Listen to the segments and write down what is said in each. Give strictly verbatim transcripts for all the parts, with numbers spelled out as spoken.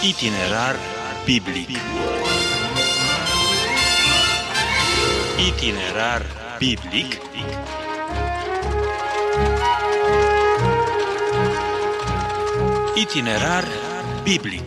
Itinerar biblic. Itinerar biblic. Itinerar biblic.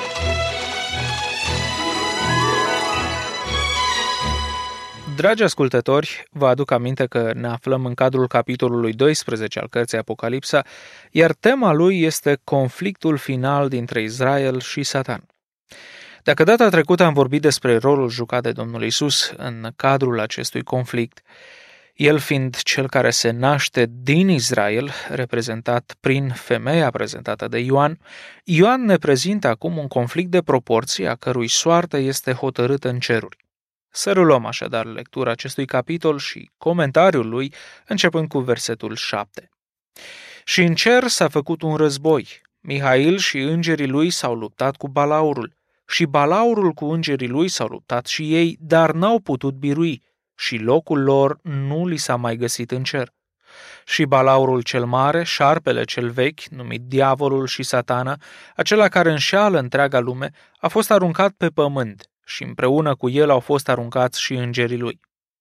Dragi ascultători, vă aduc aminte că ne aflăm în cadrul capitolului doisprezece al cărții Apocalipsa, iar tema lui este conflictul final dintre Israel și Satan. Dacă data trecută am vorbit despre rolul jucat de Domnul Iisus în cadrul acestui conflict, el fiind cel care se naște din Israel, reprezentat prin femeia prezentată de Ioan, Ioan ne prezintă acum un conflict de proporții a cărui soartă este hotărâtă în ceruri. Să reluăm așadar lectura acestui capitol și comentariul lui, începând cu versetul șapte. Și în cer s-a făcut un război. Mihail și îngerii lui s-au luptat cu balaurul. Și balaurul cu îngerii lui s-au luptat și ei, dar n-au putut birui. Și locul lor nu li s-a mai găsit în cer. Și balaurul cel mare, șarpele cel vechi, numit diavolul și satana, acela care înșeală întreaga lume, a fost aruncat pe pământ și împreună cu el au fost aruncați și îngerii lui.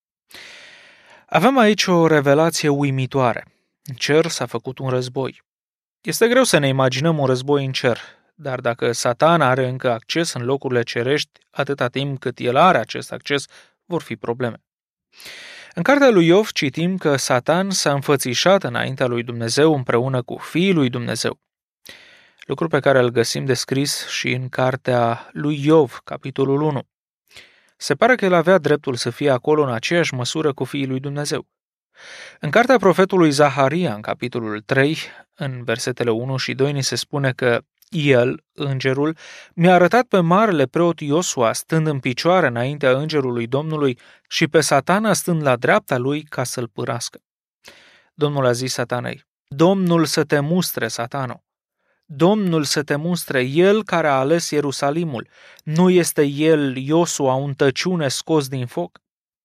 Avem aici o revelație uimitoare. În cer s-a făcut un război. Este greu să ne imaginăm un război în cer, dar dacă Satana are încă acces în locurile cerești, atâta timp cât el are acest acces, vor fi probleme. În cartea lui Iov citim că Satan s-a înfățișat înaintea lui Dumnezeu împreună cu Fiul lui Dumnezeu. Lucru pe care îl găsim descris și în cartea lui Iov, capitolul unu. Se pare că el avea dreptul să fie acolo în aceeași măsură cu Fiul lui Dumnezeu. În cartea profetului Zaharia, în capitolul trei, în versetele unu și doi, ni se spune că el, îngerul, mi-a arătat pe marele preot Iosua stând în picioare înaintea îngerului Domnului și pe Satana stând la dreapta lui ca să-l pârască. Domnul a zis Satanei: Domnul să te mustre, Satano! Domnul să te mustre, el care a ales Ierusalimul. Nu este el, Iosua, un tăciune scos din foc?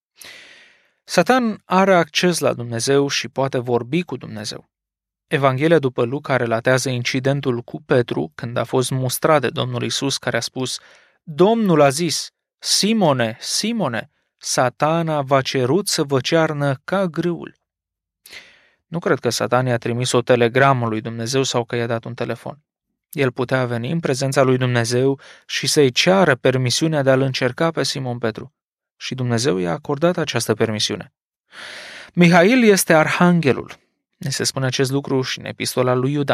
Satan are acces la Dumnezeu și poate vorbi cu Dumnezeu. Evanghelia după Luca relatează incidentul cu Petru, când a fost mustrat de Domnul Iisus, care a spus: Domnul a zis: Simone, Simone, Satana v-a cerut să vă cearnă ca grâul. Nu cred că Satan i-a trimis o telegramă lui Dumnezeu sau că i-a dat un telefon. El putea veni în prezența lui Dumnezeu și să-i ceară permisiunea de a-l încerca pe Simon Petru. Și Dumnezeu i-a acordat această permisiune. Mihail este arhanghelul. Ne se spune acest lucru și în epistola lui Iuda.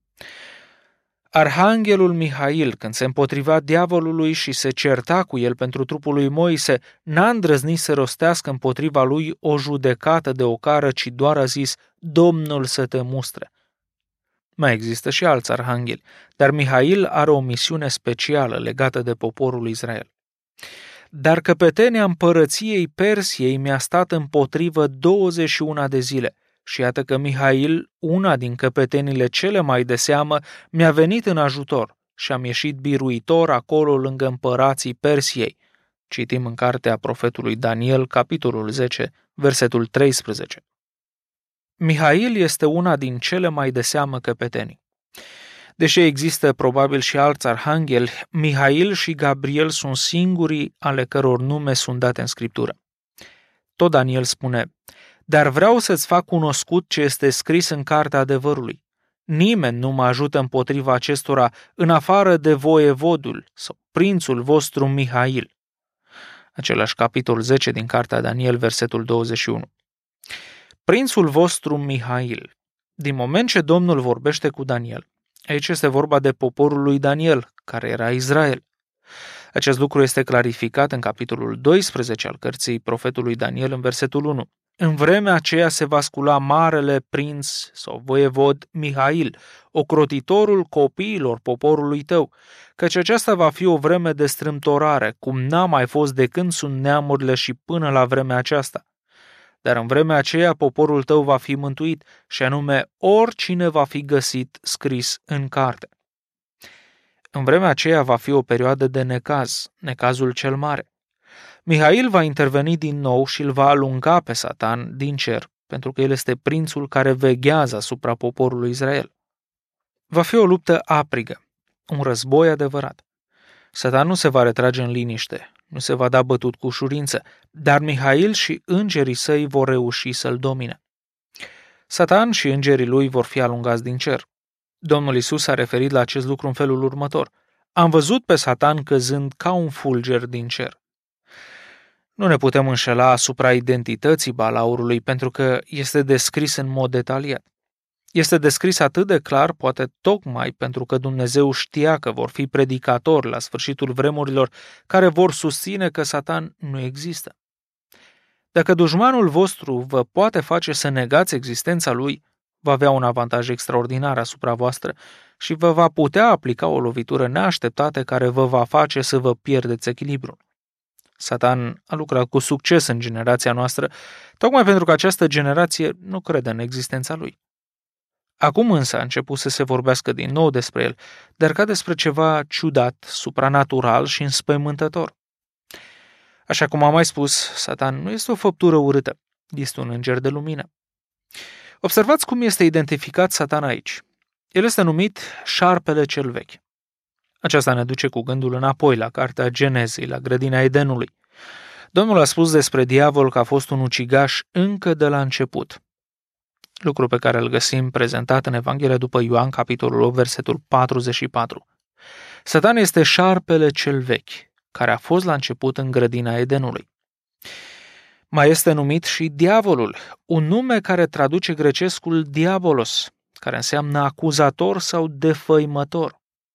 Arhanghelul Mihail, când se împotriva diavolului și se certa cu el pentru trupul lui Moise, n-a îndrăznit să rostească împotriva lui o judecată de ocară, ci doar a zis: Domnul să te mustre. Mai există și alți arhangheli, dar Mihail are o misiune specială legată de poporul Israel. Dar căpetenia împărăției Persiei mi-a stat împotrivă douăzeci și unu de zile. Și iată că Mihail, una din căpetenile cele mai de seamă, mi-a venit în ajutor și am ieșit biruitor acolo lângă împărații Persiei. Citim în cartea profetului Daniel, capitolul zece, versetul treisprezece. Mihail este una din cele mai de seamă căpetenii. Deși există probabil și alți arhangheli, Mihail și Gabriel sunt singurii ale căror nume sunt date în Scriptură. Tot Daniel spune: Dar vreau să-ți fac cunoscut ce este scris în cartea adevărului. Nimeni nu mă ajută împotriva acestora în afară de voievodul sau prințul vostru Mihail. Același capitol zece din cartea Daniel, versetul douăzeci și unu. Prințul vostru Mihail. Din moment ce Domnul vorbește cu Daniel, aici este vorba de poporul lui Daniel, care era Israel. Acest lucru este clarificat în capitolul doisprezece al cărții profetului Daniel, în versetul unu. În vremea aceea se va scula marele prinț sau voievod Mihail, ocrotitorul copiilor poporului tău, căci aceasta va fi o vreme de strâmtorare, cum n-a mai fost de când sunt neamurile și până la vremea aceasta. Dar în vremea aceea poporul tău va fi mântuit, și anume oricine va fi găsit scris în carte. În vremea aceea va fi o perioadă de necaz, necazul cel mare. Mihail va interveni din nou și îl va alunga pe Satan din cer, pentru că el este prințul care veghează asupra poporului Israel. Va fi o luptă aprigă, un război adevărat. Satan nu se va retrage în liniște, nu se va da bătut cu ușurință, dar Mihail și îngerii săi vor reuși să-l domine. Satan și îngerii lui vor fi alungați din cer. Domnul Iisus a referit la acest lucru în felul următor: am văzut pe Satan căzând ca un fulger din cer. Nu ne putem înșela asupra identității balaurului pentru că este descris în mod detaliat. Este descris atât de clar, poate tocmai pentru că Dumnezeu știa că vor fi predicatori la sfârșitul vremurilor care vor susține că Satan nu există. Dacă dușmanul vostru vă poate face să negați existența lui, va avea un avantaj extraordinar asupra voastră și vă va putea aplica o lovitură neașteptată care vă va face să vă pierdeți echilibrul. Satan a lucrat cu succes în generația noastră, tocmai pentru că această generație nu crede în existența lui. Acum însă a început să se vorbească din nou despre el, dar ca despre ceva ciudat, supranatural și înspăimântător. Așa cum am mai spus, Satan nu este o făptură urâtă, este un înger de lumină. Observați cum este identificat Satan aici. El este numit șarpele cel vechi. Aceasta ne duce cu gândul înapoi la cartea Genezei, la grădina Edenului. Domnul a spus despre diavol că a fost un ucigaș încă de la început. Lucru pe care îl găsim prezentat în Evanghelia după Ioan, capitolul opt, versetul patruzeci și patru. Satan este șarpele cel vechi, care a fost la început în grădina Edenului. Mai este numit și diavolul, un nume care traduce grecescul diabolos, care înseamnă acuzator sau defăimător.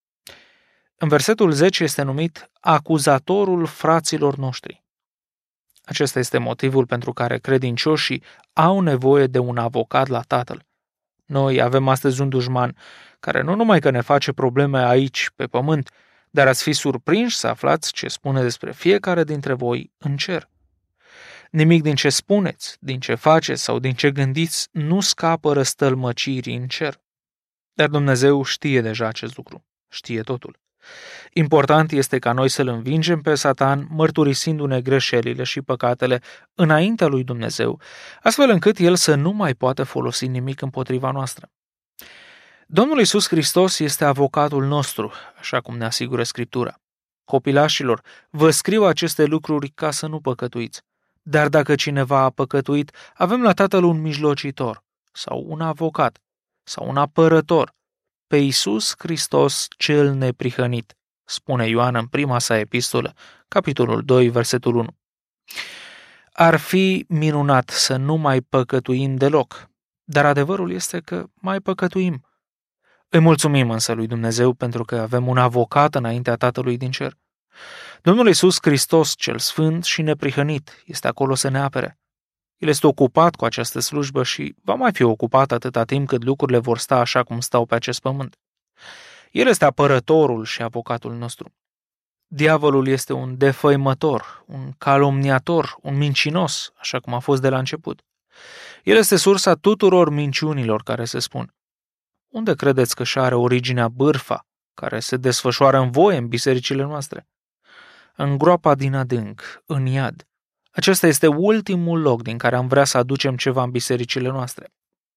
În versetul zece este numit acuzatorul fraților noștri. Acesta este motivul pentru care credincioșii au nevoie de un avocat la Tatăl. Noi avem astăzi un dușman care nu numai că ne face probleme aici, pe pământ, dar ați fi surprinși să aflați ce spune despre fiecare dintre voi în cer. Nimic din ce spuneți, din ce faceți sau din ce gândiți nu scapă răstălmăcirii în cer. Dar Dumnezeu știe deja acest lucru, știe totul. Important este ca noi să-l învingem pe Satan, mărturisindu-ne greșelile și păcatele înaintea lui Dumnezeu, astfel încât el să nu mai poată folosi nimic împotriva noastră. Domnul Iisus Hristos este avocatul nostru, așa cum ne asigură Scriptura. Copilașilor, vă scriu aceste lucruri ca să nu păcătuiți. Dar dacă cineva a păcătuit, avem la Tatăl un mijlocitor, sau un avocat, sau un apărător, pe Iisus Hristos cel neprihănit, spune Ioan în prima sa epistolă, capitolul doi, versetul unu. Ar fi minunat să nu mai păcătuim deloc, dar adevărul este că mai păcătuim. Îi mulțumim însă lui Dumnezeu pentru că avem un avocat înaintea Tatălui din cer. Domnul Iisus Hristos, cel sfânt și neprihănit, este acolo să ne apere. El este ocupat cu această slujbă și va mai fi ocupat atâta timp cât lucrurile vor sta așa cum stau pe acest pământ. El este apărătorul și avocatul nostru. Diavolul este un defăimător, un calomniator, un mincinos, așa cum a fost de la început. El este sursa tuturor minciunilor care se spun. Unde credeți că și are originea bârfa care se desfășoară în voie în bisericile noastre? În groapa din adânc, în iad. Acesta este ultimul loc din care am vrea să aducem ceva în bisericile noastre.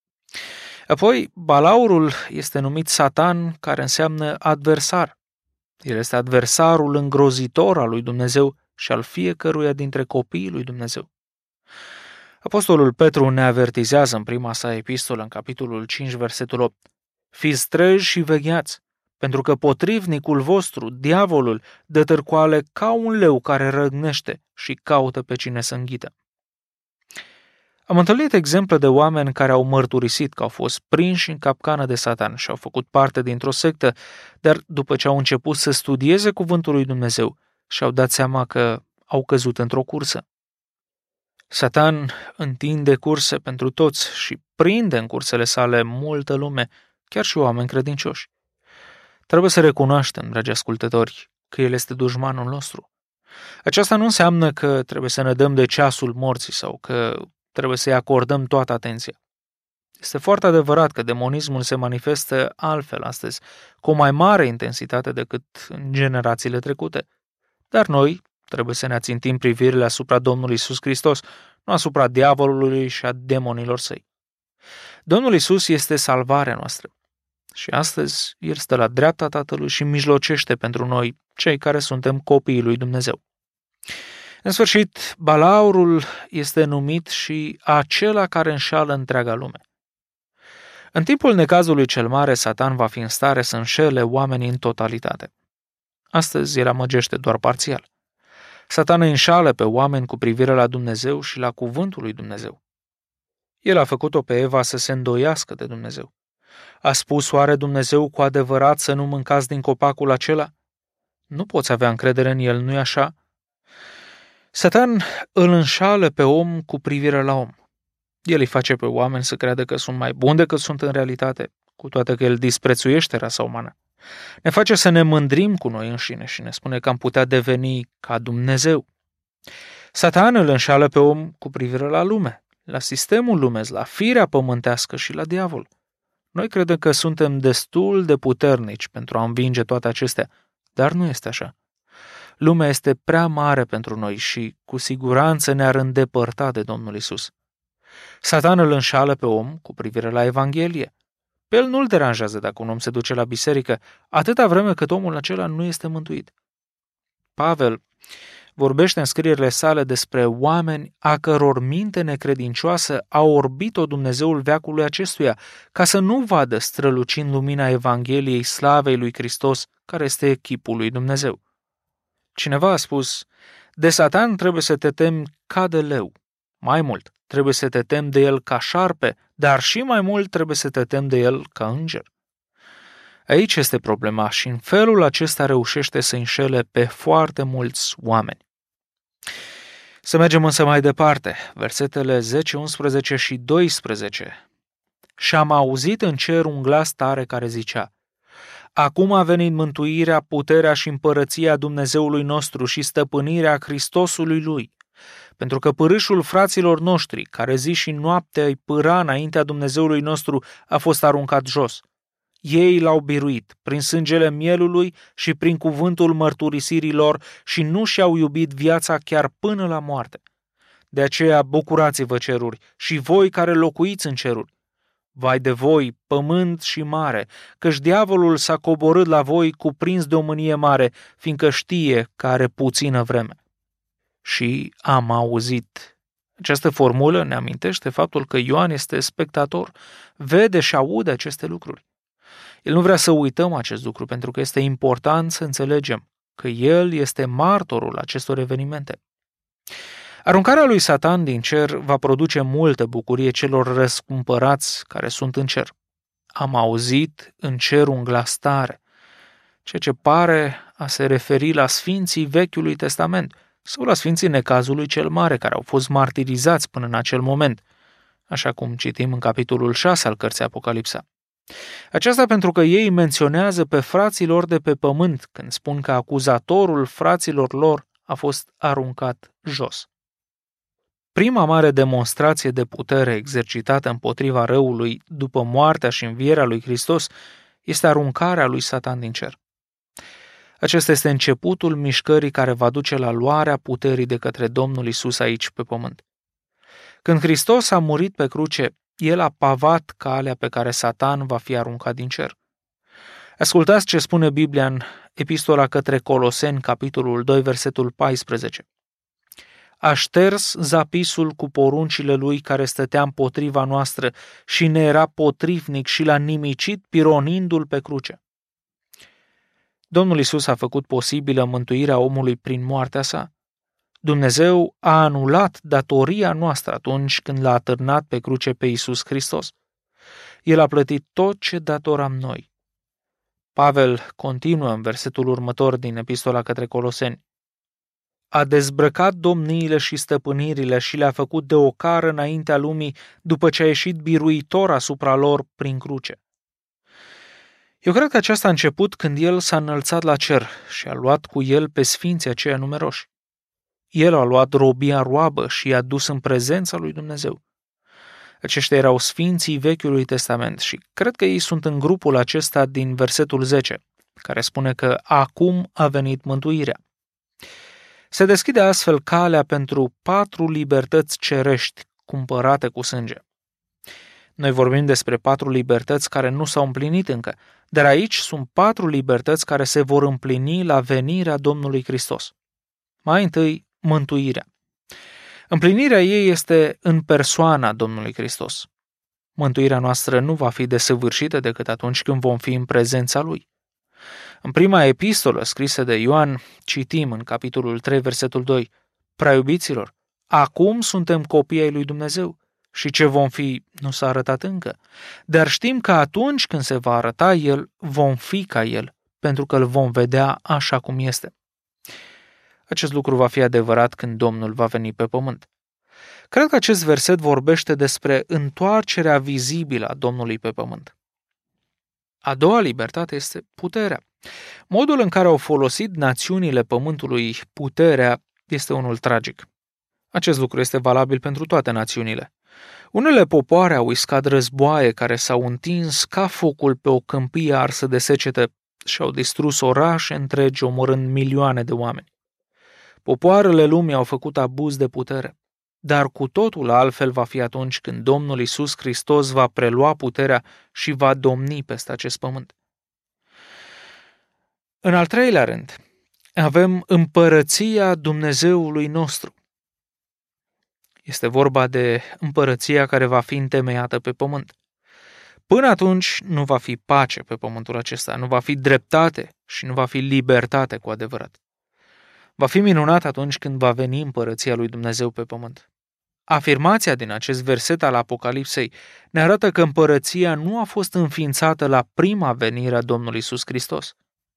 Apoi, balaurul este numit Satan, care înseamnă adversar. El este adversarul îngrozitor al lui Dumnezeu și al fiecăruia dintre copiii lui Dumnezeu. Apostolul Petru ne avertizează în prima sa epistolă, în capitolul cinci, versetul opt. Fiți treji și vegheați, pentru că potrivnicul vostru, diavolul, dă târcoale ca un leu care răgnește și caută pe cine să înghită. Am întâlnit exemple de oameni care au mărturisit că au fost prinși în capcană de Satan și au făcut parte dintr-o sectă, dar după ce au început să studieze cuvântul lui Dumnezeu, și-au dat seama că au căzut într-o cursă. Satan întinde curse pentru toți și prinde în cursele sale multă lume, chiar și oameni credincioși. Trebuie să recunoaștem, dragi ascultători, că el este dușmanul nostru. Aceasta nu înseamnă că trebuie să ne dăm de ceasul morții sau că trebuie să-i acordăm toată atenția. Este foarte adevărat că demonismul se manifestă altfel astăzi, cu o mai mare intensitate decât în generațiile trecute. Dar noi trebuie să ne ațintim privirile asupra Domnului Iisus Hristos, nu asupra diavolului și a demonilor săi. Domnul Iisus este salvarea noastră. Și astăzi el stă la dreapta Tatălui și mijlocește pentru noi, cei care suntem copiii lui Dumnezeu. În sfârșit, balaurul este numit și acela care înșală întreaga lume. În timpul necazului cel mare, Satan va fi în stare să înșele oamenii în totalitate. Astăzi el amăgește doar parțial. Satan îi înșală pe oameni cu privire la Dumnezeu și la cuvântul lui Dumnezeu. El a făcut-o pe Eva să se îndoiască de Dumnezeu. A spus oare Dumnezeu cu adevărat să nu mâncați din copacul acela? Nu poți avea încredere în el, nu-i așa? Satan îl înșală pe om cu privire la om. El îi face pe oameni să creadă că sunt mai buni decât sunt în realitate, cu toate că el disprețuiește rasa umană. Ne face să ne mândrim cu noi înșine și ne spune că am putea deveni ca Dumnezeu. Satan îl înșală pe om cu privire la lume, la sistemul lumesc, la firea pământească și la diavol. Noi credem că suntem destul de puternici pentru a învinge toate acestea, dar nu este așa. Lumea este prea mare pentru noi și cu siguranță ne-ar îndepărta de Domnul Isus. Satan îl înșală pe om cu privire la Evanghelie. Pe el nu-l deranjează dacă un om se duce la biserică, atâta vreme cât omul acela nu este mântuit. Pavel vorbește în scrierile sale despre oameni a căror minte necredincioasă a orbit-o Dumnezeul veacului acestuia, ca să nu vadă strălucind lumina Evangheliei slavei lui Hristos, care este chipul lui Dumnezeu. Cineva a spus, de Satan trebuie să te temi ca de leu. Mai mult, trebuie să te temi de el ca șarpe, dar și mai mult trebuie să te temi de el ca înger. Aici este problema și în felul acesta reușește să înșele pe foarte mulți oameni. Să mergem însă mai departe, versetele zece, unsprezece și doisprezece. Și am auzit în cer un glas tare care zicea, acum a venit mântuirea, puterea și împărăția Dumnezeului nostru și stăpânirea Hristosului Lui, pentru că pârâșul fraților noștri, care zi și noapte îi pâra înaintea Dumnezeului nostru, a fost aruncat jos. Ei l-au biruit prin sângele mielului și prin cuvântul mărturisirii lor și nu și-au iubit viața chiar până la moarte. De aceea bucurați-vă ceruri și voi care locuiți în ceruri. Vai de voi, pământ și mare, căci diavolul s-a coborât la voi cuprins de o mânie mare, fiindcă știe că are puțină vreme. Și am auzit. Această formulă ne amintește faptul că Ioan este spectator, vede și aude aceste lucruri. El nu vrea să uităm acest lucru, pentru că este important să înțelegem că el este martorul acestor evenimente. Aruncarea lui Satan din cer va produce multă bucurie celor răscumpărați care sunt în cer. Am auzit în cer un glas tare, ceea ce pare a se referi la sfinții Vechiului Testament sau la sfinții necazului cel mare care au fost martirizați până în acel moment, așa cum citim în capitolul șase al cărții Apocalipsa. Aceasta pentru că ei menționează pe frații lor de pe pământ când spun că acuzatorul fraților lor a fost aruncat jos. Prima mare demonstrație de putere exercitată împotriva răului după moartea și învierea lui Hristos este aruncarea lui Satan din cer. Acesta este începutul mișcării care va duce la luarea puterii de către Domnul Isus aici pe pământ. Când Hristos a murit pe cruce, el a pavat calea pe care Satan va fi aruncat din cer. Ascultați ce spune Biblia în Epistola către Coloseni, capitolul doi, versetul paisprezece. A șters zapisul cu poruncile lui care stătea împotriva noastră și ne era potrivnic și l-a nimicit pironindu-l pe cruce. Domnul Isus a făcut posibilă mântuirea omului prin moartea sa. Dumnezeu a anulat datoria noastră atunci când l-a atârnat pe cruce pe Iisus Hristos. El a plătit tot ce datoram noi. Pavel continuă în versetul următor din Epistola către Coloseni. A dezbrăcat domniile și stăpânirile și le-a făcut de ocară înaintea lumii după ce a ieșit biruitor asupra lor prin cruce. Eu cred că aceasta a început când el s-a înălțat la cer și a luat cu el pe sfinții aceia numeroși. El a luat robia roabă și i-a dus în prezența lui Dumnezeu. Aceștia erau sfinții Vechiului Testament și cred că ei sunt în grupul acesta din versetul zece, care spune că acum a venit mântuirea. Se deschide astfel calea pentru patru libertăți cerești cumpărate cu sânge. Noi vorbim despre patru libertăți care nu s-au împlinit încă, dar aici sunt patru libertăți care se vor împlini la venirea Domnului Hristos. Mai întâi, mântuirea. Împlinirea ei este în persoana Domnului Hristos. Mântuirea noastră nu va fi desăvârșită decât atunci când vom fi în prezența Lui. În prima epistolă scrisă de Ioan, citim în capitolul trei, versetul doi, Prea iubiților, acum suntem copii ai lui Dumnezeu și ce vom fi nu s-a arătat încă, dar știm că atunci când se va arăta El, vom fi ca El, pentru că îl vom vedea așa cum este. Acest lucru va fi adevărat când Domnul va veni pe pământ. Cred că acest verset vorbește despre întoarcerea vizibilă a Domnului pe pământ. A doua libertate este puterea. Modul în care au folosit națiunile pământului puterea este unul tragic. Acest lucru este valabil pentru toate națiunile. Unele popoare au iscat războaie care s-au întins ca focul pe o câmpie arsă de secetă și au distrus orașe întregi, omorând milioane de oameni. Popoarele lumii au făcut abuz de putere, dar cu totul altfel va fi atunci când Domnul Iisus Hristos va prelua puterea și va domni peste acest pământ. În al treilea rând, avem împărăția Dumnezeului nostru. Este vorba de împărăția care va fi întemeiată pe pământ. Până atunci nu va fi pace pe pământul acesta, nu va fi dreptate și nu va fi libertate cu adevărat. Va fi minunat atunci când va veni împărăția lui Dumnezeu pe pământ. Afirmația din acest verset al Apocalipsei ne arată că împărăția nu a fost înființată la prima venire a Domnului Iisus Hristos.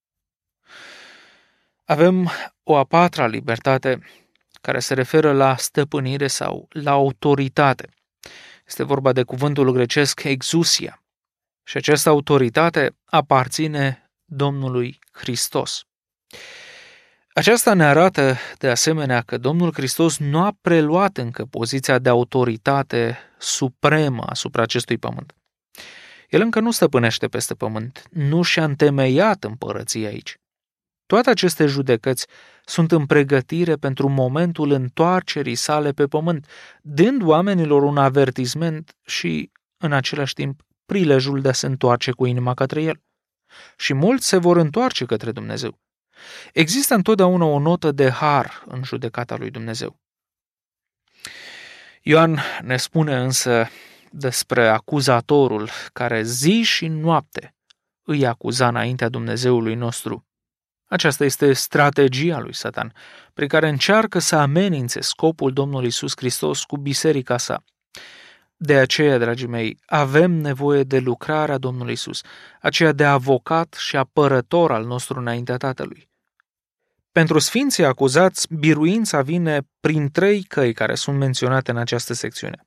Avem o a patra libertate care se referă la stăpânire sau la autoritate. Este vorba de cuvântul grecesc exousia și această autoritate aparține Domnului Hristos. Aceasta ne arată de asemenea că Domnul Hristos nu a preluat încă poziția de autoritate supremă asupra acestui pământ. El încă nu stăpânește peste pământ, nu și-a întemeiat împărăția aici. Toate aceste judecăți sunt în pregătire pentru momentul întoarcerii sale pe pământ, dând oamenilor un avertisment și, în același timp, prilejul de a se întoarce cu inima către El. Și mulți se vor întoarce către Dumnezeu. Există întotdeauna o notă de har în judecata lui Dumnezeu. Ioan ne spune însă despre acuzatorul care zi și noapte îi acuza înaintea Dumnezeului nostru. Aceasta este strategia lui Satan, prin care încearcă să amenințe scopul Domnului Iisus Hristos cu biserica sa. De aceea, dragii mei, avem nevoie de lucrarea Domnului Iisus, aceea de avocat și apărător al nostru înaintea Tatălui. Pentru sfinții acuzați, biruința vine prin trei căi care sunt menționate în această secțiune.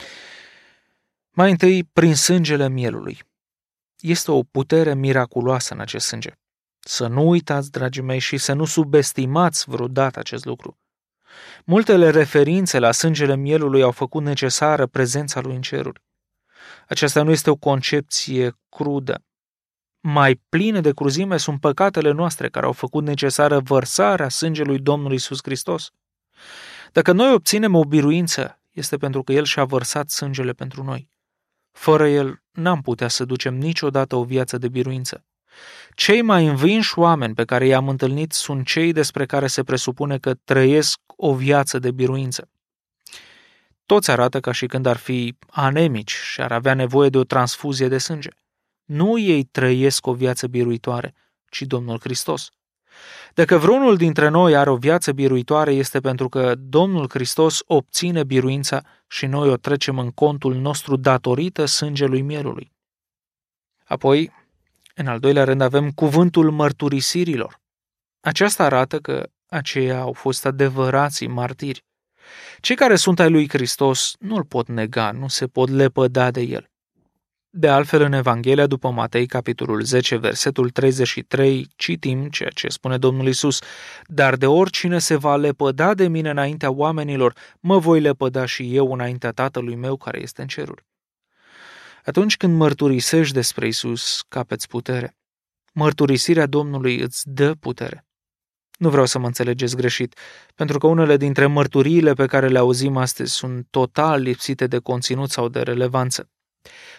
Mai întâi, prin sângele mielului. Este o putere miraculoasă în acest sânge. Să nu uitați, dragii mei, și să nu subestimați vreodată acest lucru. Multele referințe la sângele mielului au făcut necesară prezența lui în ceruri. Aceasta nu este o concepție crudă. Mai pline de cruzime sunt păcatele noastre care au făcut necesară vărsarea sângelui Domnului Iisus Hristos. Dacă noi obținem o biruință, este pentru că El și-a vărsat sângele pentru noi. Fără El n-am putea să ducem niciodată o viață de biruință. Cei mai învinși oameni pe care i-am întâlnit sunt cei despre care se presupune că trăiesc o viață de biruință. Toți arată ca și când ar fi anemici și ar avea nevoie de o transfuzie de sânge. Nu ei trăiesc o viață biruitoare, ci Domnul Hristos. Dacă vreunul dintre noi are o viață biruitoare, este pentru că Domnul Hristos obține biruința și noi o trecem în contul nostru datorită sângelui mielului. Apoi, în al doilea rând, avem cuvântul mărturisirilor. Aceasta arată că aceia au fost adevărații martiri. Cei care sunt ai lui Hristos nu îl pot nega, nu se pot lepăda de el. De altfel, în Evanghelia după Matei, capitolul zece, versetul treizeci și trei, citim ceea ce spune Domnul Iisus: Dar de oricine se va lepăda de mine înaintea oamenilor, mă voi lepăda și eu înaintea Tatălui meu care este în ceruri. Atunci când mărturisești despre Iisus, capeți putere. Mărturisirea Domnului îți dă putere. Nu vreau să mă înțelegeți greșit, pentru că unele dintre mărturiile pe care le auzim astăzi sunt total lipsite de conținut sau de relevanță.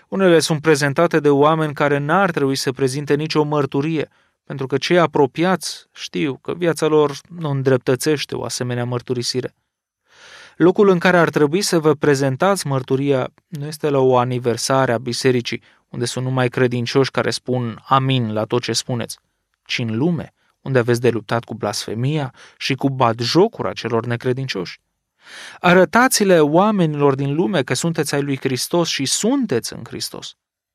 Unele sunt prezentate de oameni care n-ar trebui să prezinte nicio mărturie, pentru că cei apropiați știu că viața lor nu îndreptățește o asemenea mărturisire. Locul în care ar trebui să vă prezentați mărturia nu este la o aniversare a bisericii, unde sunt numai credincioși care spun amin la tot ce spuneți, ci în lume, unde aveți de luptat cu blasfemia și cu batjocura celor necredincioși. Arătați-le oamenilor din lume că sunteți ai lui Hristos și sunteți în Hristos.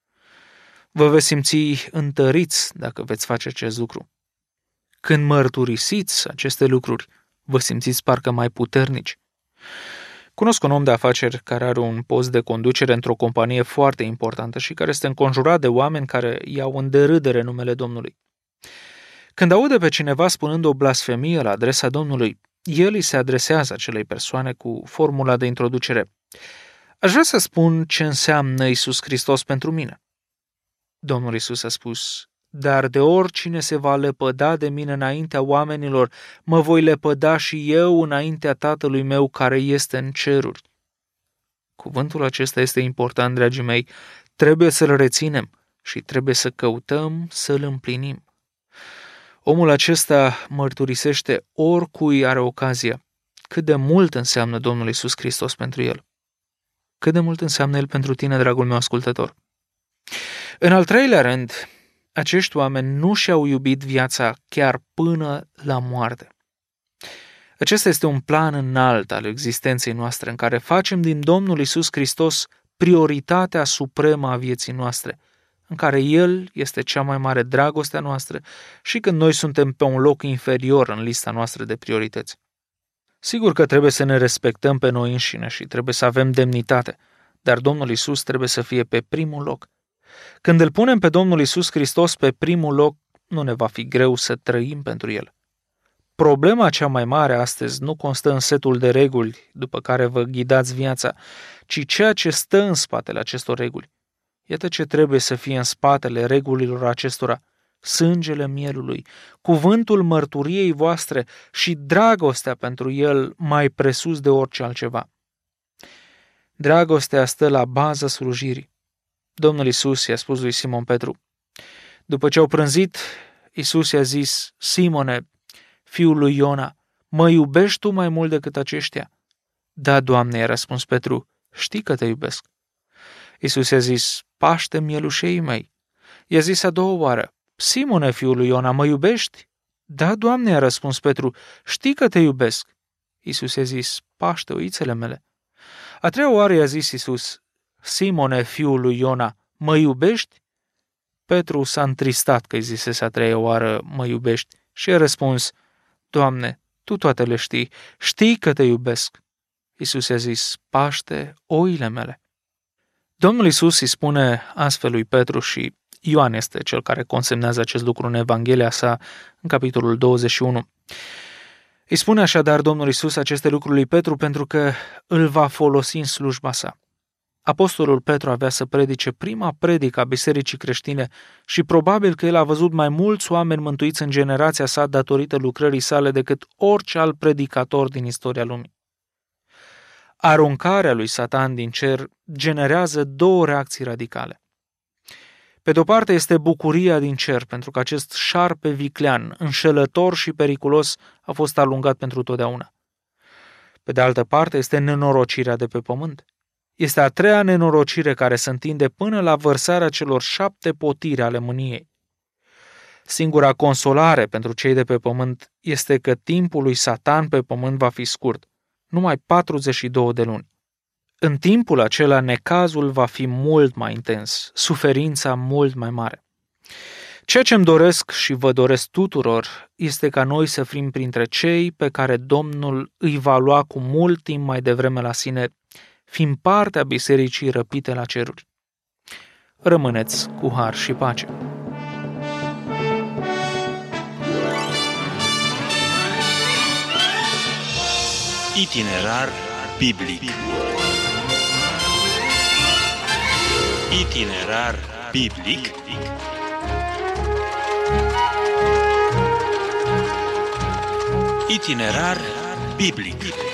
Vă veți simți întăriți dacă veți face acest lucru. Când mărturisiți aceste lucruri, vă simțiți parcă mai puternici. Cunosc un om de afaceri care are un post de conducere într-o companie foarte importantă și care este înconjurat de oameni care iau în derâdere numele Domnului. Când aude pe cineva spunând o blasfemie la adresa Domnului, el îi se adresează acelei persoane cu formula de introducere: aș vrea să spun ce înseamnă Iisus Hristos pentru mine. Domnul Iisus a spus: dar de oricine se va lepăda de mine înaintea oamenilor, mă voi lepăda și eu înaintea Tatălui meu care este în ceruri. Cuvântul acesta este important, dragii mei, trebuie să-l reținem și trebuie să căutăm să-l împlinim. Omul acesta mărturisește oricui are ocazia cât de mult înseamnă Domnul Iisus Hristos pentru el. Cât de mult înseamnă el pentru tine, dragul meu ascultător. În al treilea rând, acești oameni nu și-au iubit viața chiar până la moarte. Acesta este un plan înalt al existenței noastre, în care facem din Domnul Iisus Hristos prioritatea supremă a vieții noastre, în care El este cea mai mare dragoste a noastră și când noi suntem pe un loc inferior în lista noastră de priorități. Sigur că trebuie să ne respectăm pe noi înșine și trebuie să avem demnitate, dar Domnul Iisus trebuie să fie pe primul loc. Când îl punem pe Domnul Iisus Hristos pe primul loc, nu ne va fi greu să trăim pentru El. Problema cea mai mare astăzi nu constă în setul de reguli după care vă ghidați viața, ci ceea ce stă în spatele acestor reguli. Iată ce trebuie să fie în spatele regulilor acestora: sângele mielului, cuvântul mărturiei voastre și dragostea pentru El mai presus de orice altceva. Dragostea stă la baza slujirii. Domnul Iisus i-a spus lui Simon Petru. După ce au prânzit, Iisus i-a zis: Simone, fiul lui Iona, mă iubești tu mai mult decât aceștia? Da, Doamne, i-a răspuns Petru, știi că te iubesc. Iisus i-a zis: paște mielușei mei. I-a zis a doua oară: Simone, fiul lui Iona, mă iubești? Da, Doamne, i-a răspuns Petru, știi că te iubesc. Iisus i-a zis: paște oițele mele. A treia oară i-a zis Iisus: Simone, fiul lui Iona, mă iubești? Petru s-a întristat că îi zisese a treia oară: mă iubești? Și a răspuns: Doamne, Tu toate le știi, știi că te iubesc. Iisus i-a zis: paște oile mele. Domnul Iisus îi spune astfel lui Petru, și Ioan este cel care consemnează acest lucru în Evanghelia sa, în capitolul douăzeci și unu. Îi spune așadar Domnul Iisus aceste lucruri lui Petru pentru că îl va folosi în slujba sa. Apostolul Petru avea să predice prima predică a bisericii creștine și probabil că el a văzut mai mulți oameni mântuiți în generația sa datorită lucrării sale decât orice alt predicator din istoria lumii. Aruncarea lui Satan din cer generează două reacții radicale. Pe de-o parte este bucuria din cer, pentru că acest șarpe viclean, înșelător și periculos, a fost alungat pentru totdeauna. Pe de altă parte este nenorocirea de pe pământ. Este a treia nenorocire care se întinde până la vărsarea celor șapte potiri ale mâniei. Singura consolare pentru cei de pe pământ este că timpul lui Satan pe pământ va fi scurt, numai patruzeci și două de luni. În timpul acela necazul va fi mult mai intens, suferința mult mai mare. Ceea ce îmi doresc și vă doresc tuturor este ca noi să fim printre cei pe care Domnul îi va lua cu mult timp mai devreme la sine, fiind partea bisericii răpite la ceruri. Rămâneți cu har și pace. Itinerar biblic. Itinerar biblic. Itinerar biblic.